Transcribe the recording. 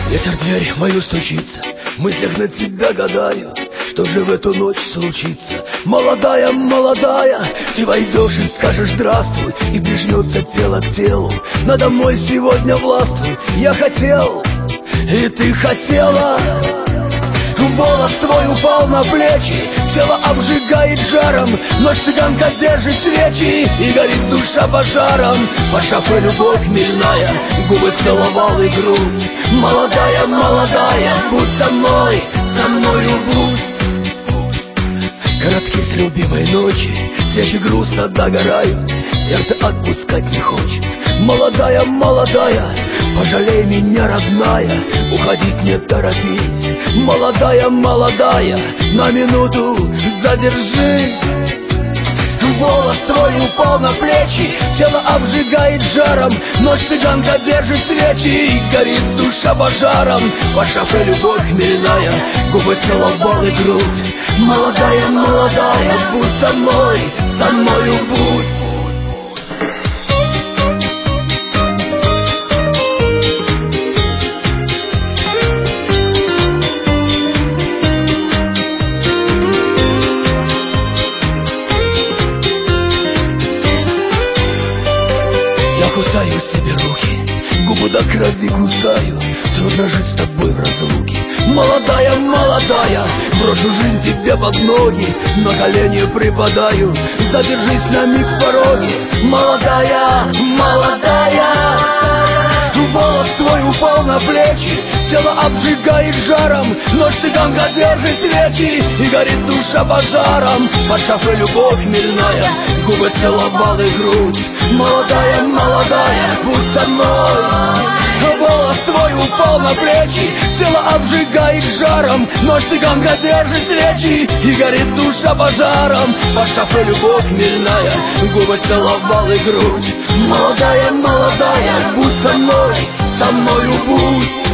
Ветер в дверь мою стучится, в мыслях на тебя гадаю, что же в эту ночь случится. Молодая, молодая, ты войдешь и скажешь здравствуй, и прижмется тело к телу. Надо мной сегодня властвуй, я хотел, и ты хотела. Волос твой упал на плечи, тело обжигает жаром, ночь цыганка держит свечи, и горит душа пожаром. По шафе любовь хмельная, губы целовал и грудь. Молодая, молодая, будь со мною будь. Коротки с любимой ночи, свечи грустно догорают, сердце отпускать не хочет. Молодая, молодая, пожалей меня, родная, уходить не торопись. Молодая, молодая, на минуту задержись. Волос твой упал на плечи, тело обжигает жаром, ночь цыганка держит свечи, и горит душа пожаром. По шафе любовь хмельная, губы целовал и грудь. Молодая, молодая, будь со мною будь. Я кусаю себе руки, губы до крови кусаю, трудно жить с тобой в разлуке. Молодая, молодая, брошу жизнь тебе под ноги, на колени припадаю, задержись на миг в пороге. Молодая, молодая, волос твой упал на плечи, тело обжигает жаром, ночь цыганка держит свечи, и горит душа пожаром. Под шафе любовь хмельная, губы целовал и грудь. Молодая, молодая, будь со мной. Волос твой упал на плечи, тело обжигает жаром, ночь цыганка держит свечи, и горит душа пожаром. Под шафе любовь хмельная, губы целовал и грудь. Молодая, молодая, будь со мною будь.